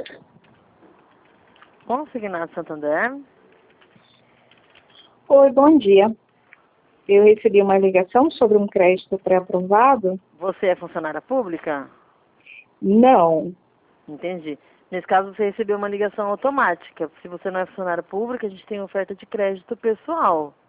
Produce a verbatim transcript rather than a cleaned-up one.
Consignado Santander. Oi, bom dia. Eu recebi uma ligação sobre um crédito pré-aprovado? Você é funcionária pública? Não. Entendi. Nesse caso, você recebeu uma ligação automática. Se você não é funcionária pública, a gente tem oferta de crédito pessoal.